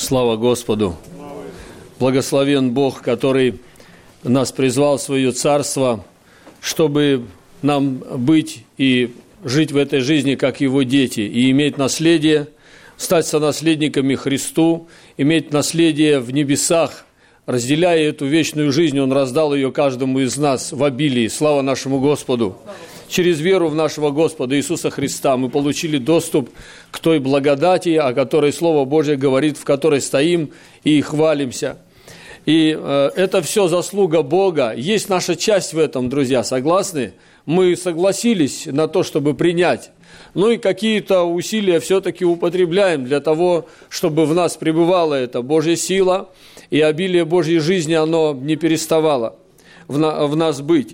Слава Господу! Благословен Бог, который нас призвал в свое царство, чтобы нам быть и жить в этой жизни, как Его дети, и иметь наследие, стать сонаследниками Христу, иметь наследие в небесах. Разделяя эту вечную жизнь, Он раздал ее каждому из нас в обилии. Слава нашему Господу! Через веру в нашего Господа Иисуса Христа мы получили доступ к той благодати, о которой Слово Божье говорит, в которой стоим и хвалимся. И это все заслуга Бога. Есть наша часть в этом, друзья, согласны? Мы согласились на то, чтобы принять. Ну и какие-то усилия все-таки употребляем для того, чтобы в нас пребывала эта Божья сила, и обилие Божьей жизни, оно не переставало в нас быть.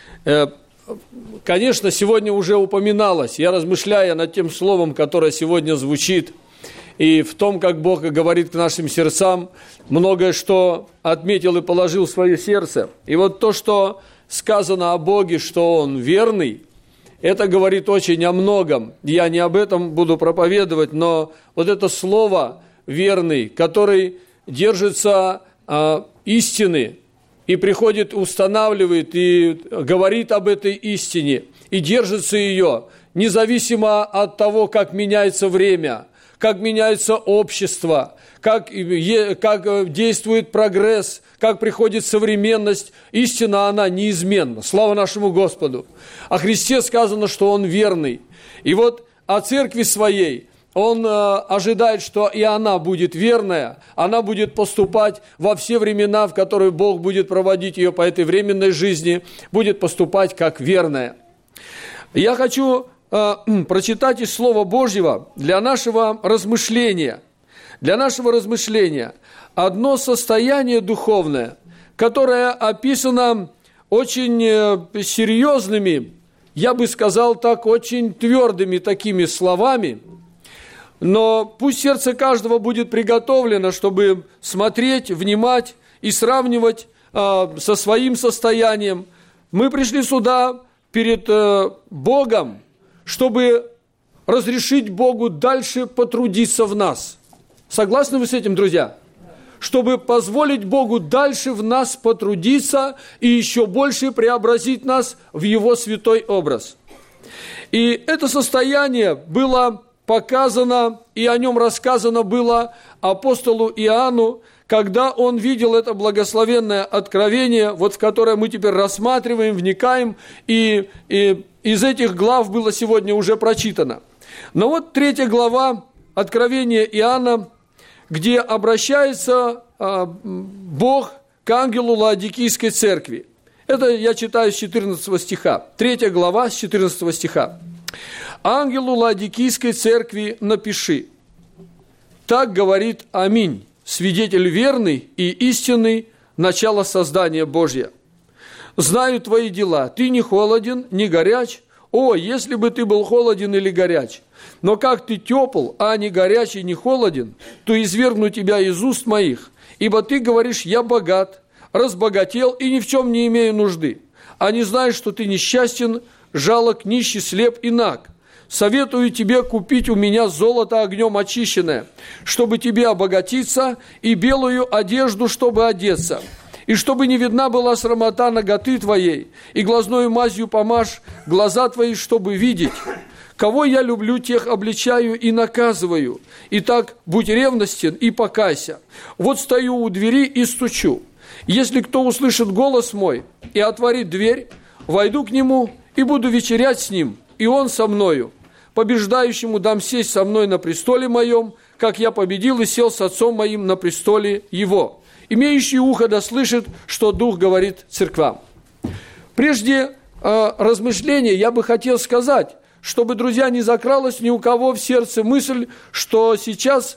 Конечно, сегодня уже упоминалось, я размышляя над тем словом, которое сегодня звучит, и в том, как Бог говорит к нашим сердцам, многое что отметил и положил в свое сердце. И вот то, что сказано о Боге, что Он верный, это говорит очень о многом. Я не об этом буду проповедовать, но вот это слово «верный», который держится истины, и приходит, устанавливает и говорит об этой истине, и держится ее, независимо от того, как меняется время, как меняется общество, как действует прогресс, как приходит современность. Истина, она неизменна. Слава нашему Господу! О Христе сказано, что Он верный. И вот о церкви своей Он ожидает, что и она будет верная, она будет поступать во все времена, в которые Бог будет проводить ее по этой временной жизни, будет поступать как верная. Я хочу прочитать из Слова Божьего для нашего размышления. Для нашего размышления одно состояние духовное, которое описано очень серьезными, я бы сказал так, очень твердыми такими словами. Но пусть сердце каждого будет приготовлено, чтобы смотреть, внимать и сравнивать со своим состоянием. Мы пришли сюда перед Богом, чтобы разрешить Богу дальше потрудиться в нас. Согласны вы с этим, друзья? Чтобы позволить Богу дальше в нас потрудиться и еще больше преобразить нас в Его святой образ. И это состояние было показано, и о нем рассказано было апостолу Иоанну, когда он видел это благословенное откровение, вот в которое мы теперь рассматриваем, вникаем, и из этих глав было сегодня уже прочитано. Но вот 3 глава Откровения Иоанна, где обращается Бог к ангелу Лаодикийской церкви. Это я читаю с 14 стиха, 3 глава с 14 стиха. «Ангелу Лаодикийской церкви напиши: так говорит Аминь, свидетель верный и истинный, начало создания Божье. Знаю твои дела, ты не холоден, не горяч. О, если бы ты был холоден или горяч! Но как ты тепл, а не горяч и не холоден, то извергну тебя из уст моих. Ибо ты говоришь: я богат, разбогател и ни в чем не имею нужды. А не знаешь, что ты несчастен, жалок, нищий, слеп и наг. Советую тебе купить у меня золото огнем очищенное, чтобы тебе обогатиться, и белую одежду, чтобы одеться, и чтобы не видна была срамота наготы твоей, и глазною мазью помажь глаза твои, чтобы видеть. Кого я люблю, тех обличаю и наказываю. Итак, будь ревностен и покайся. Вот стою у двери и стучу. Если кто услышит голос мой и отворит дверь, войду к нему и буду вечерять с ним, и он со мною. Побеждающему дам сесть со мной на престоле моем, как я победил и сел с отцом моим на престоле его. Имеющий ухо да слышит, что Дух говорит церквам». Прежде размышления я бы хотел сказать, чтобы, друзья, не закралась ни у кого в сердце мысль, что сейчас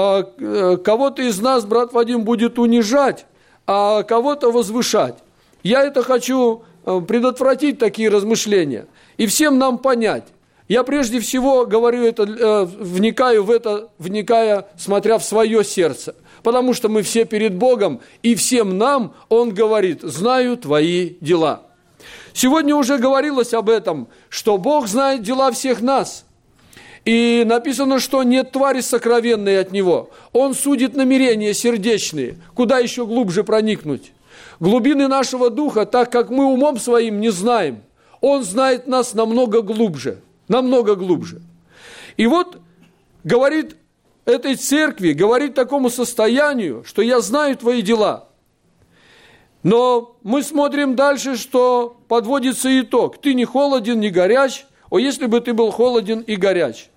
кого-то из нас брат Вадим будет унижать, а кого-то возвышать. Я это хочу предотвратить, такие размышления, и всем нам понять. Я прежде всего говорю это, вникаю в это, вникая, смотря в свое сердце, потому что мы все перед Богом, и всем нам Он говорит: знаю твои дела. Сегодня уже говорилось об этом, что Бог знает дела всех нас. И написано, что нет твари сокровенной от него. Он судит намерения сердечные. Куда еще глубже проникнуть? Глубины нашего духа, так как мы умом своим не знаем. Он знает нас намного глубже. Намного глубже. И вот говорит этой церкви, говорит такому состоянию, что я знаю твои дела. Но мы смотрим дальше, что подводится итог. Ты не холоден, не горяч. О, если бы ты был холоден и горяч.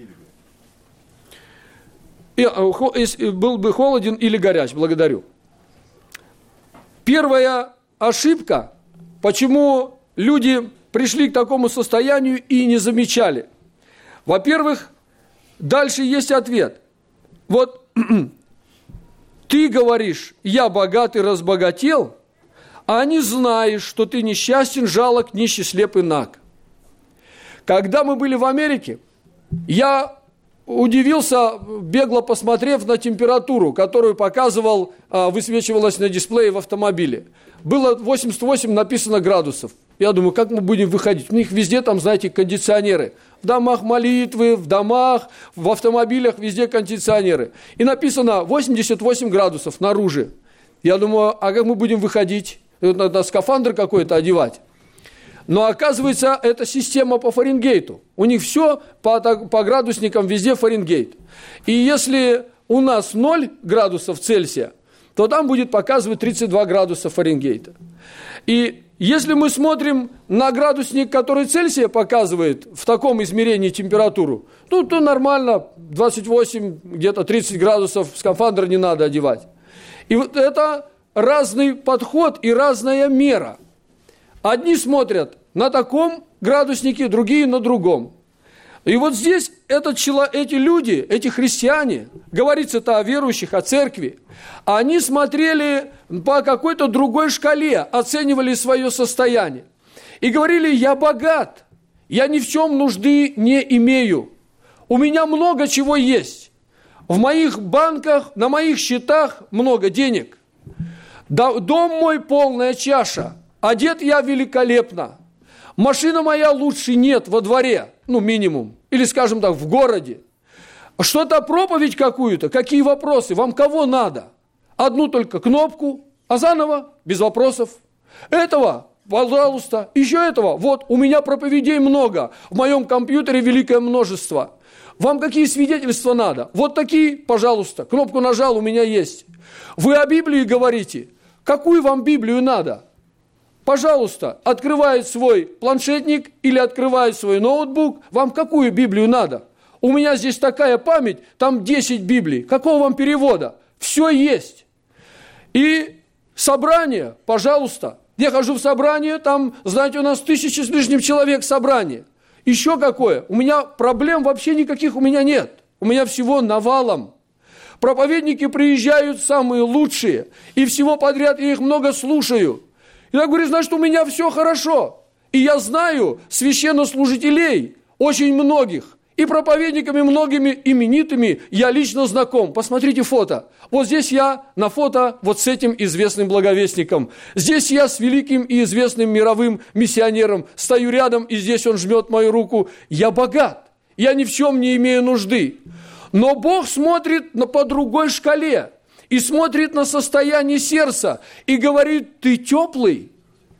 Был бы холоден или горяч, благодарю. Первая ошибка, почему люди пришли к такому состоянию и не замечали. Во-первых, дальше есть ответ. Вот ты говоришь, я богат и разбогател, а не знаешь, что ты несчастен, жалок, нищий, слеп и наг. Когда мы были в Америке, я удивился, бегло посмотрев на температуру, которую показывал, высвечивалась на дисплее в автомобиле. Было 88 написано градусов. Я думаю, как мы будем выходить? У них везде там, знаете, кондиционеры. В домах молитвы, в домах, в автомобилях, везде кондиционеры. И написано 88 градусов снаружи. Я думаю, а как мы будем выходить? Надо скафандр какой-то одевать. Но оказывается, это система по Фаренгейту. У них все по градусникам, везде Фаренгейт. И если у нас 0 градусов Цельсия, то там будет показывать 32 градуса Фаренгейта. И если мы смотрим на градусник, который Цельсия показывает в таком измерении температуру, то нормально, 28, где-то 30 градусов, скафандр не надо одевать. И вот это разный подход и разная мера. Одни смотрят на таком градуснике, другие на другом. И вот здесь эти люди, эти христиане, говорится-то о верующих, о церкви, они смотрели по какой-то другой шкале, оценивали свое состояние. И говорили, я богат, я ни в чем нужды не имею, у меня много чего есть. В моих банках, на моих счетах много денег. Дом мой полная чаша, одет я великолепно. Машина моя лучше нет во дворе, минимум. Или, скажем так, в городе. Что-то проповедь какую-то, какие вопросы, вам кого надо? Одну только кнопку, а заново, без вопросов. Этого, пожалуйста, еще этого. Вот, у меня проповедей много, в моем компьютере великое множество. Вам какие свидетельства надо? Вот такие, пожалуйста, кнопку нажал, у меня есть. Вы о Библии говорите, какую вам Библию надо? Пожалуйста, открывает свой планшетник или открывает свой ноутбук, вам какую Библию надо? У меня здесь такая память, там 10 Библий. Какого вам перевода? Все есть. И собрание, пожалуйста. Я хожу в собрание, там, знаете, у нас 1000 с лишним человек собрание. Еще какое? У меня проблем вообще никаких у меня нет. У меня всего навалом. Проповедники приезжают самые лучшие, и всего подряд я их много слушаю. И я говорю, значит, у меня все хорошо. И я знаю священнослужителей, очень многих, и проповедниками многими именитыми я лично знаком. Посмотрите фото. Вот здесь я на фото вот с этим известным благовестником. Здесь я с великим и известным мировым миссионером. Стою рядом, и здесь он жмет мою руку. Я богат, я ни в чем не имею нужды. Но Бог смотрит по другой шкале. И смотрит на состояние сердца и говорит, ты теплый.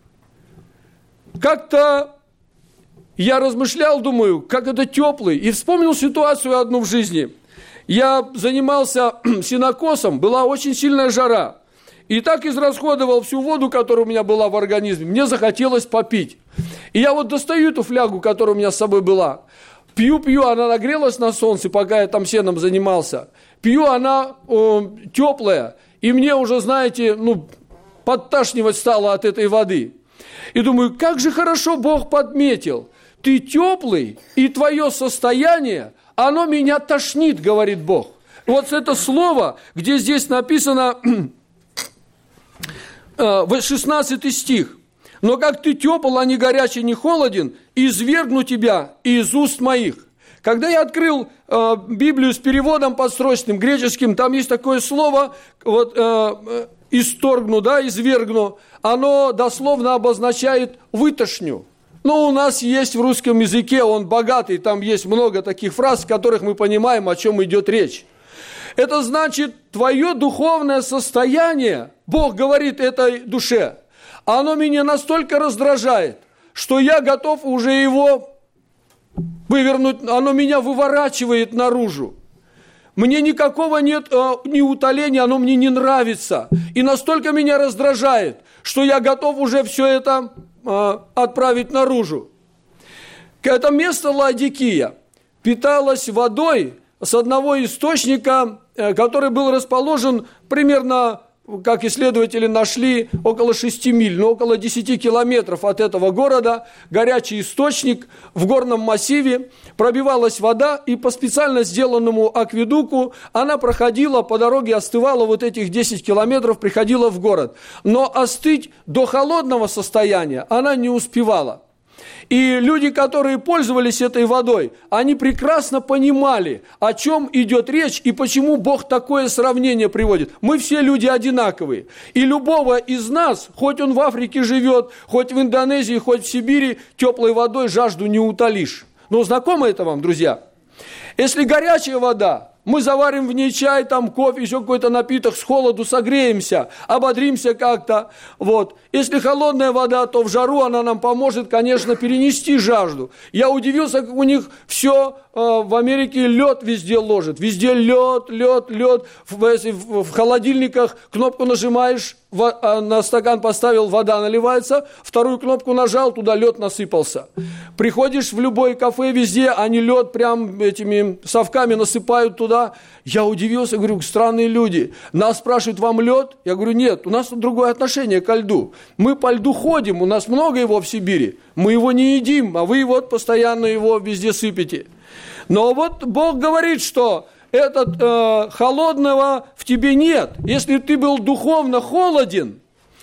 Как-то я размышлял, думаю, как это теплый. И вспомнил ситуацию одну в жизни. Я занимался сенокосом, была очень сильная жара. И так израсходовал всю воду, которая у меня была в организме. Мне захотелось попить. И я вот достаю эту флягу, которая у меня с собой была. Пью, она нагрелась на солнце, пока я там сеном занимался. Пью, она теплая, и мне уже, знаете, подташнивать стало от этой воды. И думаю, как же хорошо Бог подметил. Ты теплый, и твое состояние, оно меня тошнит, говорит Бог. Вот это слово, где здесь написано, 16 стих. Но как ты тепл, а не горячий, не холоден, извергну тебя из уст моих. Когда я открыл Библию с переводом подстрочным, греческим, там есть такое слово, исторгну, извергну, оно дословно обозначает вытошню, Ну, у нас есть в русском языке, он богатый, там есть много таких фраз, в которых мы понимаем, о чем идет речь. Это значит, твое духовное состояние, Бог говорит этой душе, оно меня настолько раздражает, что я готов уже его вывернуть, оно меня выворачивает наружу. Мне никакого нет ни утоления, оно мне не нравится. И настолько меня раздражает, что я готов уже все это отправить наружу. Это место Лаодикия питалось водой с одного источника, который был расположен примерно, как исследователи нашли, около 6 миль, но около 10 километров от этого города, горячий источник в горном массиве, пробивалась вода, и по специально сделанному акведуку она проходила, по дороге остывала вот этих 10 километров, приходила в город. Но остыть до холодного состояния она не успевала. И люди, которые пользовались этой водой, они прекрасно понимали, о чем идет речь и почему Бог такое сравнение приводит. Мы все люди одинаковые. И любого из нас, хоть он в Африке живет, хоть в Индонезии, хоть в Сибири, теплой водой жажду не утолишь. Ну, знакомо это вам, друзья? Если горячая вода, мы заварим в ней чай, там кофе, еще какой-то напиток, с холоду согреемся, ободримся как-то. Вот. Если холодная вода, то в жару она нам поможет, конечно, перенести жажду. Я удивился, как у них все в Америке лед везде ложат. Везде лед. В холодильниках кнопку нажимаешь, на стакан поставил, вода наливается, вторую кнопку нажал, туда лед насыпался. Приходишь в любое кафе, везде они лед прям этими совками насыпают туда. Я удивился, говорю, странные люди. Нас спрашивают, вам лед? Я говорю, нет, у нас тут другое отношение ко льду. Мы по льду ходим, у нас много его в Сибири. Мы его не едим, а вы вот постоянно его везде сыпете. Но вот Бог говорит, что холодного в тебе нет. Если ты был духовно холоден,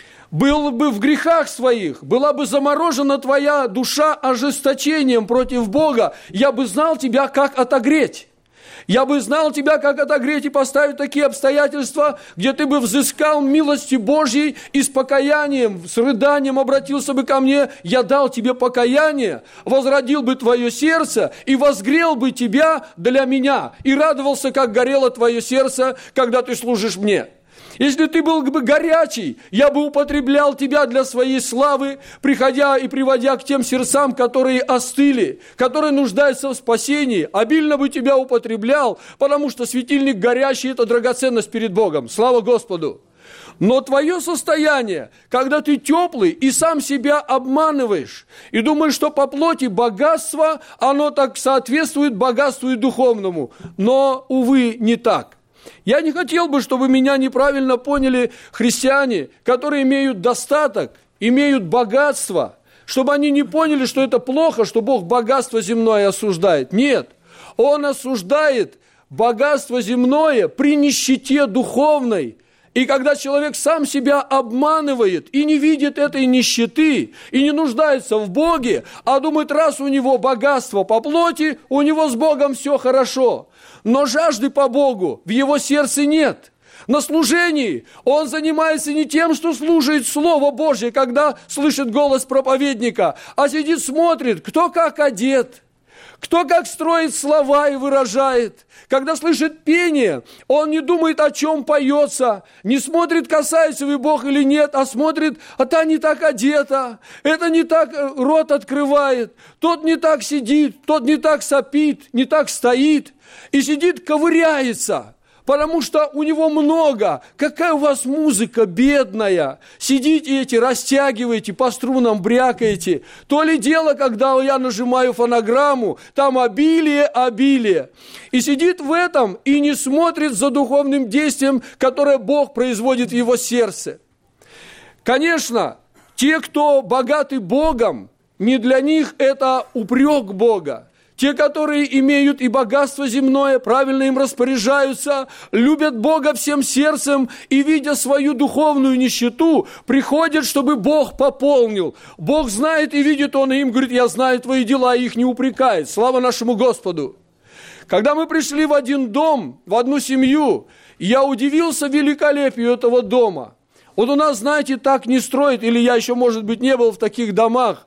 был бы в грехах своих, была бы заморожена твоя душа ожесточением против Бога, я бы знал тебя, как отогреть. Я бы знал тебя, как отогреть и поставить такие обстоятельства, где ты бы взыскал милости Божьей и с покаянием, с рыданием обратился бы ко мне, я дал тебе покаяние, возродил бы твое сердце и возгрел бы тебя для меня, и радовался, как горело твое сердце, когда ты служишь мне. Если ты был бы горячий, я бы употреблял тебя для своей славы, приходя и приводя к тем сердцам, которые остыли, которые нуждаются в спасении, обильно бы тебя употреблял, потому что светильник горящий – это драгоценность перед Богом. Слава Господу! Но твое состояние, когда ты теплый и сам себя обманываешь, и думаешь, что по плоти богатство, оно так соответствует богатству и духовному, но, увы, не так. Я не хотел бы, чтобы меня неправильно поняли христиане, которые имеют достаток, имеют богатство, чтобы они не поняли, что это плохо, что Бог богатство земное осуждает. Нет, Он осуждает богатство земное при нищете духовной. И когда человек сам себя обманывает и не видит этой нищеты, и не нуждается в Боге, а думает, раз у него богатство по плоти, у него с Богом все хорошо. Но жажды по Богу в его сердце нет. На служении он занимается не тем, что слушает Слово Божье, когда слышит голос проповедника, а сидит, смотрит, кто как одет, кто как строит слова и выражает. Когда слышит пение, он не думает, о чем поется, не смотрит, касается ли Бог или нет, а смотрит, а та не так одета, это не так рот открывает, тот не так сидит, тот не так сопит, не так стоит, и сидит, ковыряется. Потому что у него много. Какая у вас музыка бедная. Сидите эти, растягиваете, по струнам брякаете. То ли дело, когда я нажимаю фонограмму, там обилие. И сидит в этом и не смотрит за духовным действием, которое Бог производит в его сердце. Конечно, те, кто богаты Богом, не для них это упрек Бога. Те, которые имеют и богатство земное, правильно им распоряжаются, любят Бога всем сердцем и, видя свою духовную нищету, приходят, чтобы Бог пополнил. Бог знает и видит, Он им говорит, я знаю твои дела, и их не упрекает. Слава нашему Господу! Когда мы пришли в один дом, в одну семью, я удивился великолепию этого дома. Вот у нас, знаете, так не строят, или я еще, может быть, не был в таких домах.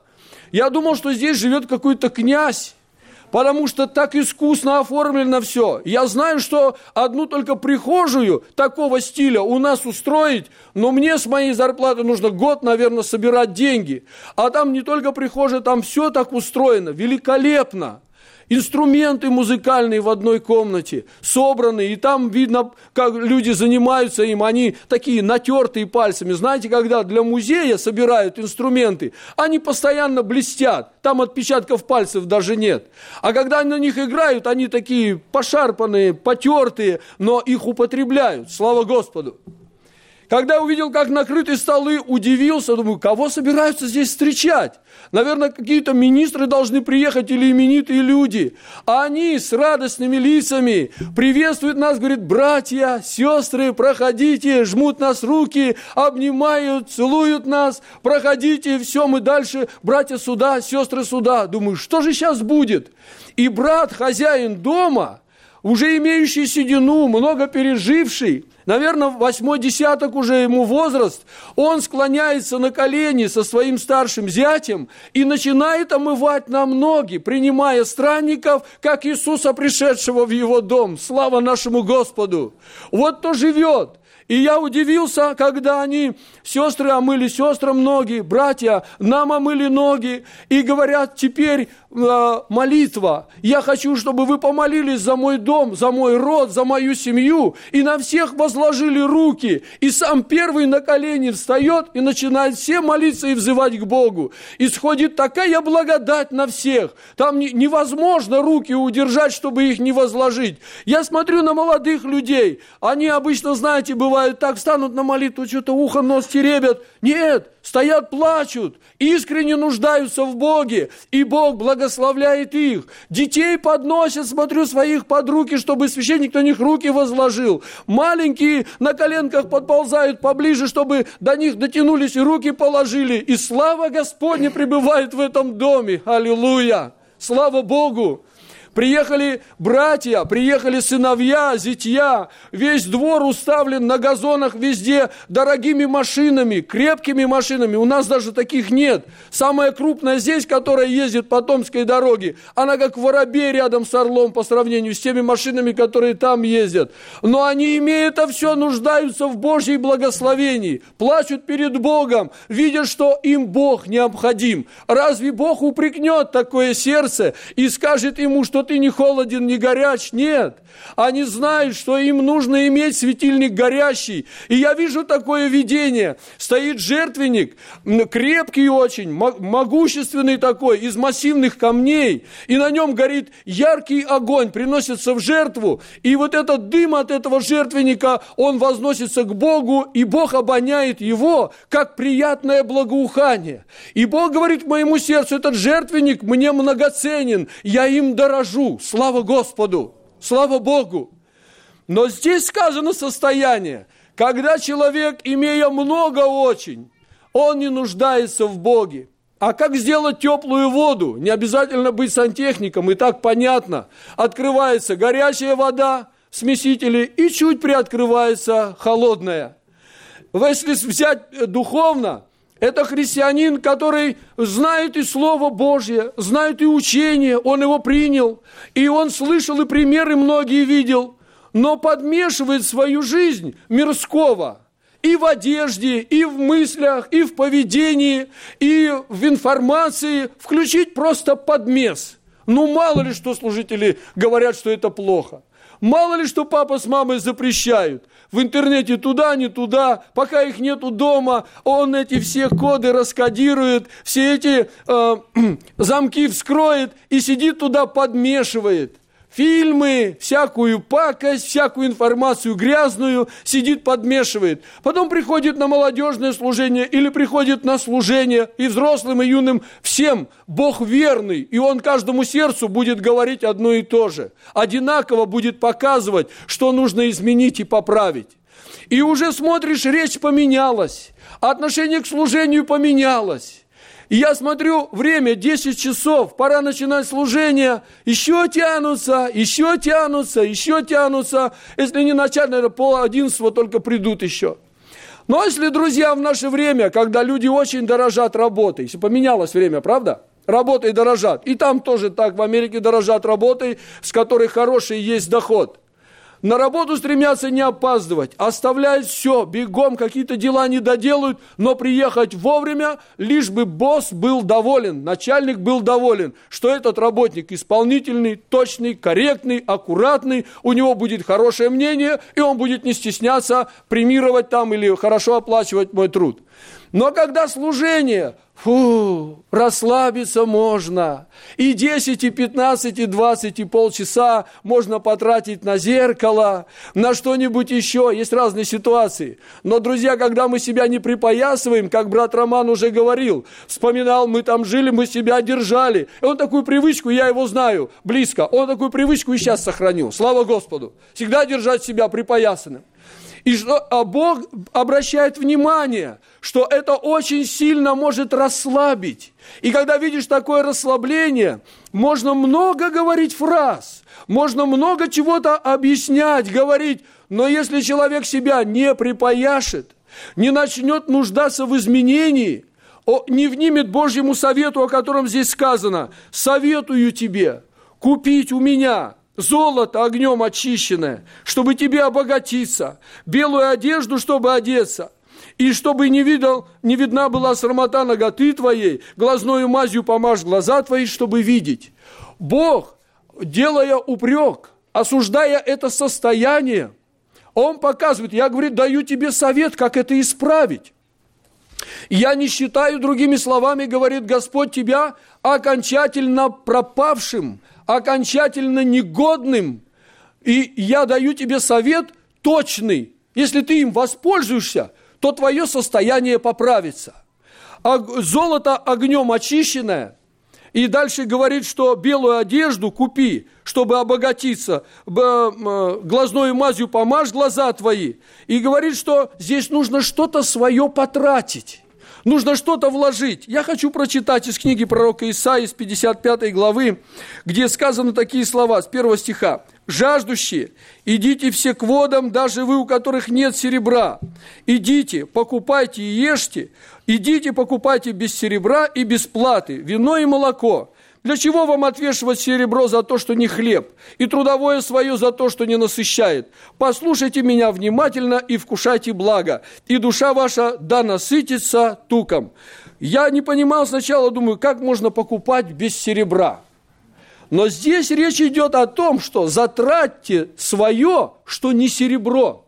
Я думал, что здесь живет какой-то князь, потому что так искусно оформлено все. Я знаю, что одну только прихожую такого стиля у нас устроить, но мне с моей зарплаты нужно год, наверное, собирать деньги. А там не только прихожая, там все так устроено, великолепно. Инструменты музыкальные в одной комнате собраны, и там видно, как люди занимаются им, они такие натертые пальцами. Знаете, когда для музея собирают инструменты, они постоянно блестят, там отпечатков пальцев даже нет. А когда на них играют, они такие пошарпанные, потертые, но их употребляют, слава Господу. Когда я увидел, как накрыты столы, удивился, думаю, кого собираются здесь встречать? Наверное, какие-то министры должны приехать или именитые люди. А они с радостными лицами приветствуют нас, говорят, братья, сестры, проходите, жмут нас руки, обнимают, целуют нас, проходите, все, мы дальше, братья сюда, сестры сюда. Думаю, что же сейчас будет? И брат, хозяин дома, уже имеющий седину, много переживший, наверное, 8-й десяток уже ему возраст, он склоняется на колени со своим старшим зятем и начинает омывать нам ноги, принимая странников, как Иисуса, пришедшего в его дом. Слава нашему Господу! Вот кто живет. И я удивился, когда они, сестры омыли сестрам ноги, братья нам омыли ноги, и говорят, теперь молитва. Я хочу, чтобы вы помолились за мой дом, за мой род, за мою семью, и на всех возложили руки. И сам первый на колени встает и начинает все молиться и взывать к Богу. Исходит такая благодать на всех. Там невозможно руки удержать, чтобы их не возложить. Я смотрю на молодых людей, они обычно, знаете, бывают так, встанут на молитву, что-то ухо, нос теребят. Нет, стоят, плачут, искренне нуждаются в Боге, и Бог благословляет их. Детей подносят, смотрю, своих под руки, чтобы священник на них руки возложил. Маленькие на коленках подползают поближе, чтобы до них дотянулись и руки положили. И слава Господня пребывает в этом доме. Аллилуйя! Слава Богу! Приехали братья, приехали сыновья, зятья, весь двор уставлен на газонах везде дорогими машинами, крепкими машинами. У нас даже таких нет. Самая крупная здесь, которая ездит по Томской дороге, она как воробей рядом с орлом по сравнению с теми машинами, которые там ездят. Но они, имея это все, нуждаются в Божьей благословении, плачут перед Богом, видя, что им Бог необходим. Разве Бог упрекнет такое сердце и скажет ему, что ты не холоден, не горяч? Нет. Они знают, что им нужно иметь светильник горящий. И я вижу такое видение. Стоит жертвенник, крепкий очень, могущественный такой, из массивных камней. И на нем горит яркий огонь, приносится в жертву. И вот этот дым от этого жертвенника, он возносится к Богу, и Бог обоняет его, как приятное благоухание. И Бог говорит моему сердцу, этот жертвенник мне многоценен, я им дорожу. Слава Господу! Слава Богу! Но здесь сказано состояние, когда человек, имея много очень, он не нуждается в Боге. А как сделать теплую воду? Не обязательно быть сантехником, и так понятно. Открывается горячая вода в смесителе, и чуть приоткрывается холодная. Если взять духовно, это христианин, который знает и Слово Божье, знает и учение, он его принял, и он слышал, и примеры многие видел, но подмешивает свою жизнь мирского и в одежде, и в мыслях, и в поведении, и в информации, включить просто подмес. Ну, мало ли, что служители говорят, что это плохо. Мало ли, что папа с мамой запрещают. В интернете туда, не туда, пока их нету дома, он эти все коды раскодирует, все эти замки вскроет и сидит туда, подмешивает. Фильмы, всякую пакость, всякую информацию грязную сидит, подмешивает. Потом приходит на молодежное служение или приходит на служение, и взрослым, и юным, всем Бог верный, и Он каждому сердцу будет говорить одно и то же. Одинаково будет показывать, что нужно изменить и поправить. И уже смотришь, речь поменялась, отношение к служению поменялось. И я смотрю, время 10 часов, пора начинать служение, еще тянутся. Если не начать, наверное, 10:30 только придут еще. Но если, друзья, в наше время, когда люди очень дорожат работой, если поменялось время, правда? Работой дорожат. И там тоже так, в Америке дорожат работой, с которой хороший есть доход. На работу стремятся не опаздывать, оставляют все, бегом какие-то дела не доделают, но приехать вовремя, лишь бы босс был доволен, начальник был доволен, что этот работник исполнительный, точный, корректный, аккуратный, у него будет хорошее мнение, и он будет не стесняться премировать там или хорошо оплачивать мой труд. Но когда служение, расслабиться можно. И 10, и 15, и 20, и полчаса можно потратить на зеркало, на что-нибудь еще. Есть разные ситуации. Но, друзья, когда мы себя не припоясываем, как брат Роман уже говорил, вспоминал, мы там жили, мы себя держали. И он такую привычку, я его знаю близко, он такую привычку и сейчас сохранил. Слава Господу. Всегда держать себя припоясанным. А Бог обращает внимание, что это очень сильно может расслабить. И когда видишь такое расслабление, можно много говорить фраз, можно много чего-то объяснять, говорить, но если человек себя не припояшет, не начнет нуждаться в изменении, не внимет Божьему совету, о котором здесь сказано, советую тебе купить у меня золото огнем очищенное, чтобы тебе обогатиться, белую одежду, чтобы одеться, и чтобы не видна была срамота наготы твоей, глазною мазью помажь глаза твои, чтобы видеть. Бог, делая упрек, осуждая это состояние, Он показывает, я, говорит, даю тебе совет, как это исправить. Я не считаю, другими словами, говорит Господь, тебя окончательно пропавшим, окончательно негодным, и я даю тебе совет точный. Если ты им воспользуешься, то твое состояние поправится. А золото огнем очищенное, и дальше говорит, что белую одежду купи, чтобы обогатиться, глазною мазью помажь глаза твои. И говорит, что здесь нужно что-то свое потратить. Нужно что-то вложить. Я хочу прочитать из книги пророка Исаии, из 55 главы, где сказаны такие слова, с 1 стиха. «Жаждущие, идите все к водам, даже вы, у которых нет серебра. Идите, покупайте и ешьте. Идите, покупайте без серебра и без платы, вино и молоко. Для чего вам отвешивать серебро за то, что не хлеб, и трудовое свое за то, что не насыщает? Послушайте меня внимательно и вкушайте благо, и душа ваша да насытится туком». Я не понимал сначала, думаю, как можно покупать без серебра. Но здесь речь идет о том, что затратьте свое, что не серебро.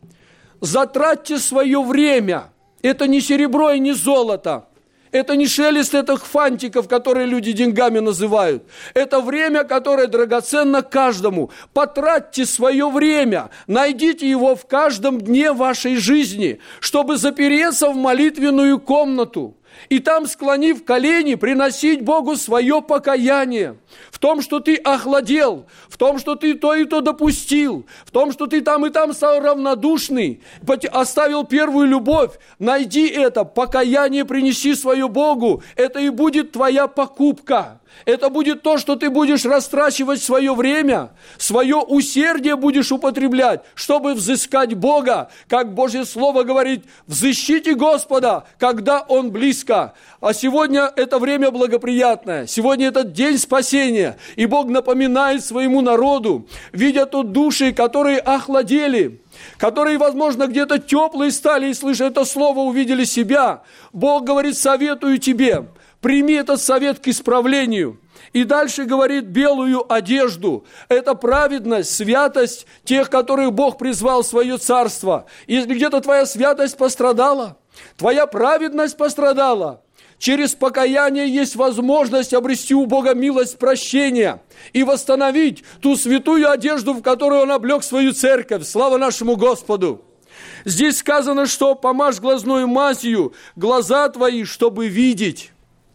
Затратьте свое время. Это не серебро и не золото. Это не шелест этих фантиков, которые люди деньгами называют. Это время, которое драгоценно каждому. Потратьте свое время, найдите его в каждом дне вашей жизни, чтобы запереться в молитвенную комнату. И там, склонив колени, приносить Богу свое покаяние. В том, что ты охладел, в том, что ты то и то допустил, в том, что ты там и там стал равнодушный, оставил первую любовь. Найди это, покаяние принеси свое Богу. Это и будет твоя покупка. Это будет то, что ты будешь растрачивать свое время, свое усердие будешь употреблять, чтобы взыскать Бога. Как Божье Слово говорит, взыщите Господа, когда Он близко. А сегодня это время благоприятное, сегодня этот день спасения. И Бог напоминает своему народу, видя тут души, которые охладели, которые, возможно, где-то теплые стали и, слыша это слово, увидели себя. Бог говорит, советую тебе, прими этот совет к исправлению. И дальше говорит, белую одежду. Это праведность, святость тех, которых Бог призвал в свое царство. Если где-то твоя святость пострадала, твоя праведность пострадала, через покаяние есть возможность обрести у Бога милость прощения и восстановить ту святую одежду, в которую Он облег свою церковь. Слава нашему Господу! Здесь сказано, что помажь глазною мазью глаза твои, чтобы видеть.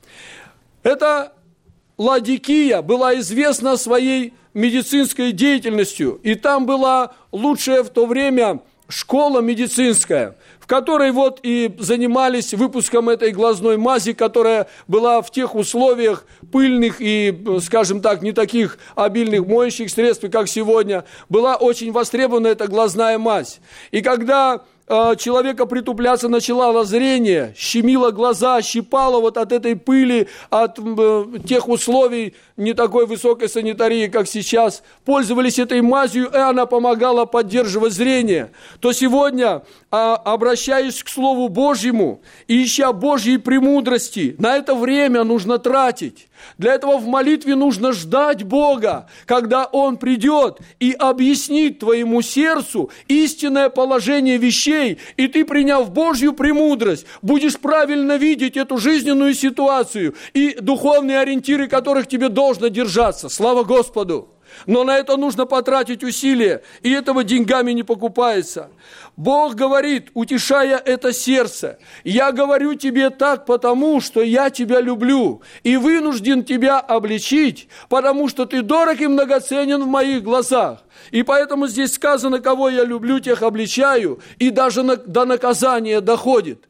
Это Ладикия была известна своей медицинской деятельностью, и там была лучшая в то время школа медицинская, в которой вот и занимались выпуском этой глазной мази, которая была в тех условиях пыльных и, скажем так, не таких обильных моющих средств, как сегодня, была очень востребована эта глазная мазь. И когда человека притупляться начало зрение, щемило глаза, щипало вот от этой пыли, от тех условий не такой высокой санитарии, как сейчас, пользовались этой мазью, и она помогала поддерживать зрение, то сегодня, обращаясь к Слову Божьему и ища Божьей премудрости, на это время нужно тратить. Для этого в молитве нужно ждать Бога, когда Он придет и объяснит твоему сердцу истинное положение вещей, и ты, приняв Божью премудрость, будешь правильно видеть эту жизненную ситуацию и духовные ориентиры, которых тебе должно держаться. Слава Господу! Но на это нужно потратить усилия, и этого деньгами не покупается. Бог говорит, утешая это сердце: «Я говорю тебе так, потому что я тебя люблю, и вынужден тебя обличить, потому что ты дорог и многоценен в моих глазах. И поэтому здесь сказано: кого я люблю, тех обличаю, и даже до наказания доходит.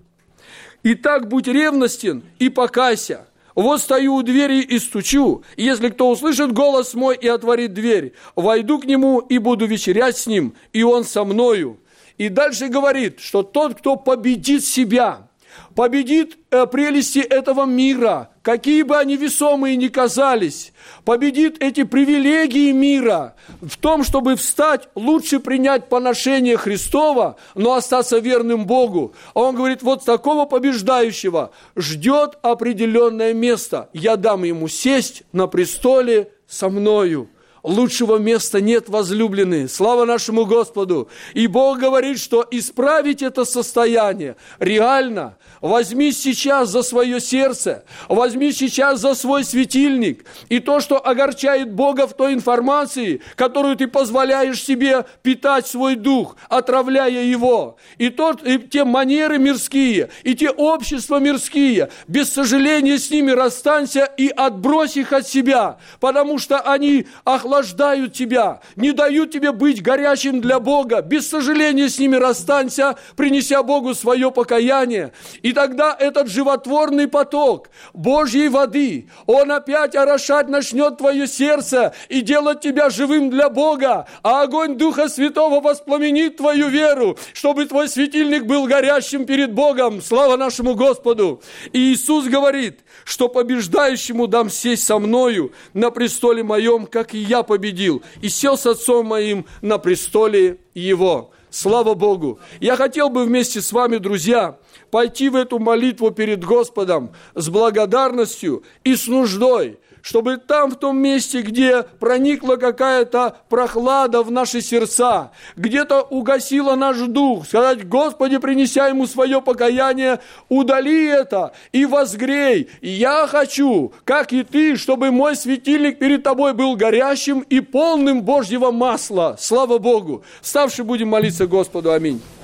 Итак, будь ревностен и покайся. Вот стою у двери и стучу. Если кто услышит голос мой и отворит дверь, войду к нему и буду вечерять с ним, и он со мною». И дальше говорит, что тот, кто победит себя, победит прелести этого мира, какие бы они весомые ни казались, победит эти привилегии мира в том, чтобы встать, лучше принять поношение Христова, но остаться верным Богу. А он говорит, вот такого побеждающего ждет определенное место. Я дам ему сесть на престоле со мною. Лучшего места нет, возлюбленные. Слава нашему Господу. И Бог говорит, что исправить это состояние реально. Возьми сейчас за свое сердце, возьми сейчас за свой светильник. И то, что огорчает Бога в той информации, которую ты позволяешь себе питать свой дух, отравляя его. И те манеры мирские, и те общества мирские, без сожаления с ними расстанься и отбрось их от себя, потому что они охлаждают тебя, не дают тебе быть горячим для Бога. Без сожаления с ними расстанься, принеся Богу свое покаяние. И тогда этот животворный поток Божьей воды, он опять орошать начнет твое сердце и делать тебя живым для Бога. А огонь Духа Святого воспламенит твою веру, чтобы твой светильник был горящим перед Богом. Слава нашему Господу! И Иисус говорит, что побеждающему дам сесть со мною на престоле моем, как и я победил, и сел с Отцом моим на престоле его. Слава Богу! Я хотел бы вместе с вами, друзья, пойти в эту молитву перед Господом с благодарностью и с нуждой, чтобы там, в том месте, где проникла какая-то прохлада в наши сердца, где-то угасила наш дух, сказать: Господи, принеся ему свое покаяние, удали это и возгрей. Я хочу, как и ты, чтобы мой светильник перед тобой был горящим и полным Божьего масла. Слава Богу! Вставши, будем молиться Господу. Аминь.